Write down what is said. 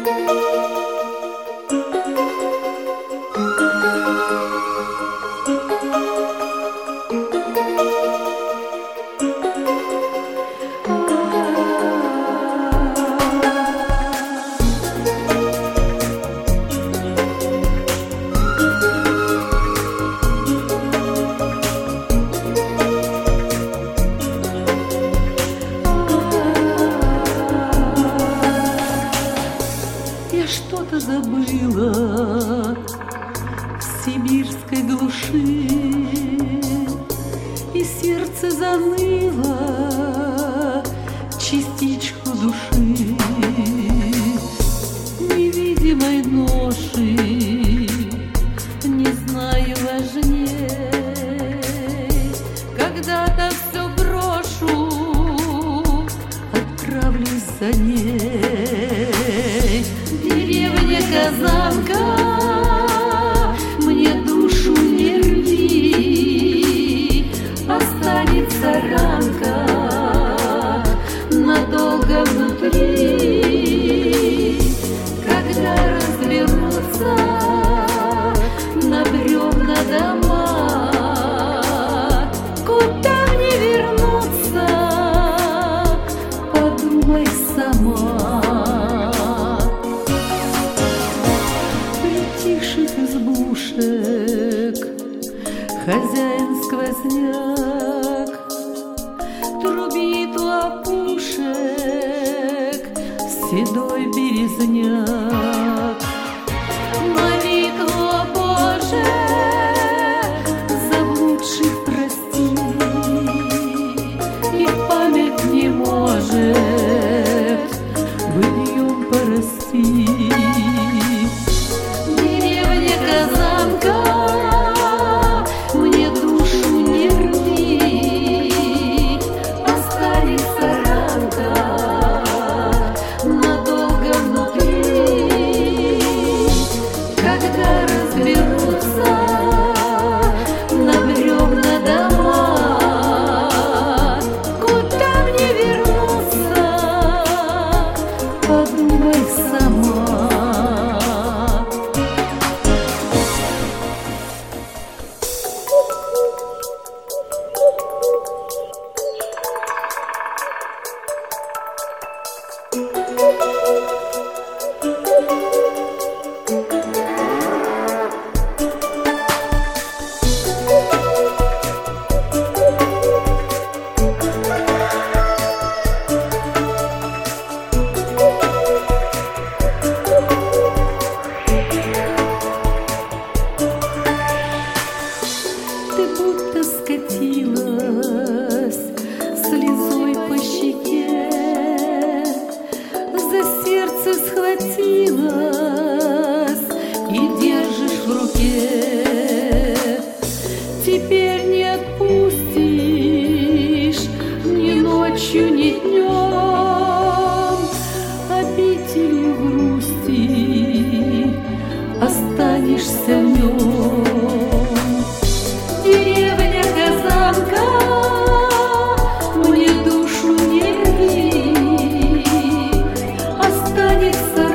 Что-то забыла в сибирской глуши, и сердце заныло частичку души невидимой ноши. Не знаю важней, когда-то все брошу, отправлюсь за ней. Деревня Казанка, мне душу не рви, останется ранка надолго внутри. Когда развернутся на бревна дома, куда мне вернуться, подумай сама. Избушек хозяин сквозняк трубит у опушек седой березняк. Молитву, о Боже, заблудших прости, и память не может быльем порасти. Казанка, мне душу не рви, останется ранка надолго внутри. Когда разберутся на бревна дома, куда мне вернуться, подумай сама. Ты будто скатилась слезой по щеке, за сердце схватилась и держишь в руке. Теперь не отпустишь ни ночью, ни днем, обителью грусти останешься в нем. Деревня Казанка, мне душу не рви, останется